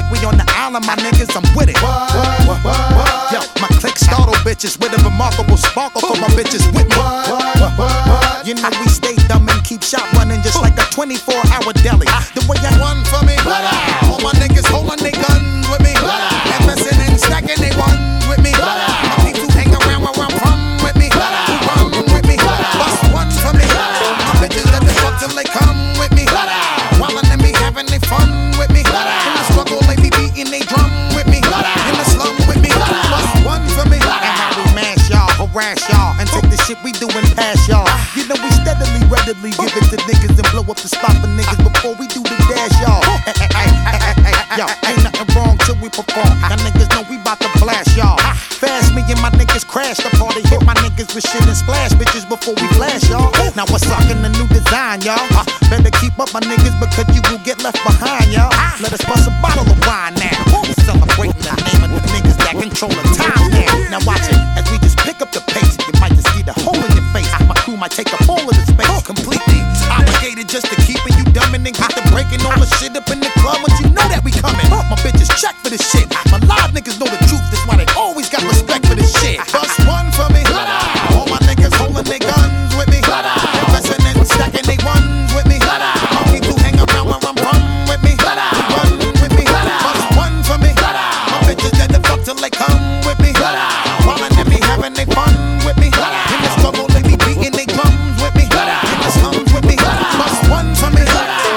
we on the island, my niggas, I'm with it. Yo, my clique startle bitches with a remarkable sparkle for my bitches with me. You know we stay dumb and keep shop running just like a 24-hour deli. The way I run for me, all my niggas holding their guns with me, investing and stacking they ones with me. My people hang around where I'm from with me, who run with me, bust one for me. My bitches let the fuck till they come with me, wildin' and me having they fun with me. In the struggle they be beating they drum with me, in the slum with me, bust one for me. And how we mash y'all, harass y'all, and take the shit we doin' past y'all. You know we steadily, readily give it to niggas and blow up the spot for niggas before we do the dash, y'all. Yo, ain't nothing wrong till we perform. Y'all niggas know we bout to blast y'all. Fast, me and my niggas crash the party, hit my niggas with shit and splash bitches before we flash y'all. Now what's up in the new design, y'all? Better keep up my niggas because you will get left behind, y'all. Let us bust a bottle of wine now. We celebrating the name of the niggas that control the time now. Now watch it as we just pick up the pace. You might just see the hole in your face. My crew might take up all of the space completely. Obligated just to keeping you dumb and then get to breaking all the shit up in the club. But you know that we coming. My bitches check for this shit. My live niggas know the truth. That's why they always got respect for this shit. Bust one for me. All my niggas holding their guns with me. Investing and stacking they ones with me. My people hang around where I'm from with me. Run with me. Bust one for me. My bitches let the fuck till they come with me. Wildin' and me having they fun with me. In the struggle they be beating they drums with me. In the slums with me. Bust one for me.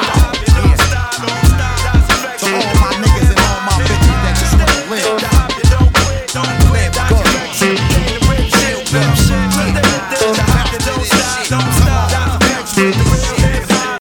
To all my niggas and all my bitches that just wanna live. Live good. Chill good. Don't stop.